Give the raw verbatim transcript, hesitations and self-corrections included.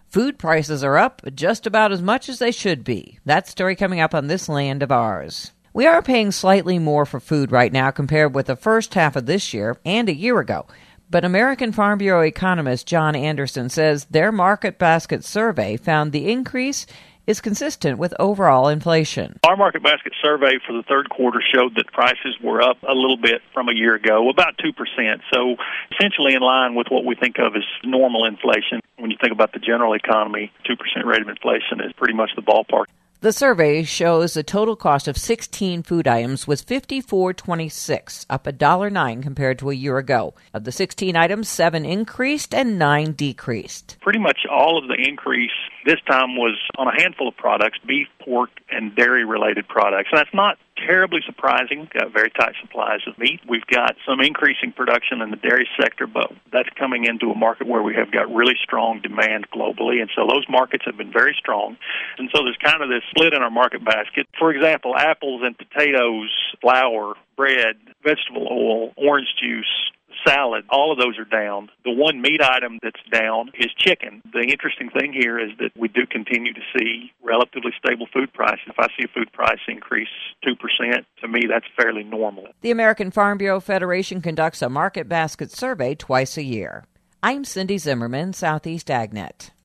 Food prices are up just about as much as they should be. That story coming up on This Land of Ours. We are paying slightly more for food right now compared with the first half of this year and a year ago. But American Farm Bureau economist John Anderson says their market basket survey found the increase is consistent with overall inflation. Our market basket survey for the third quarter showed that prices were up a little bit from a year ago, about two percent. So essentially in line with what we think of as normal inflation. When you think about the general economy, two percent rate of inflation is pretty much the ballpark. The survey shows the total cost of sixteen food items was fifty-four dollars and twenty-six cents, up one dollar and nine cents compared to a year ago. Of the sixteen items, seven increased and nine decreased. Pretty much all of the increase this time was on a handful of products, beef, pork, and dairy-related products. And that's not terribly surprising. We've got very tight supplies of meat. We've got some increasing production in the dairy sector, but that's coming into a market where we have got really strong demand globally, and so those markets have been very strong. And so there's kind of this split in our market basket. For example, apples and potatoes, flour, bread, vegetable oil, orange juice, salad, all of those are down. The one meat item that's down is chicken. The interesting thing here is that we do continue to see relatively stable food prices. If I see a food price increase two percent, to me that's fairly normal. The American Farm Bureau Federation conducts a market basket survey twice a year. I'm Cindy Zimmerman, Southeast AgNet.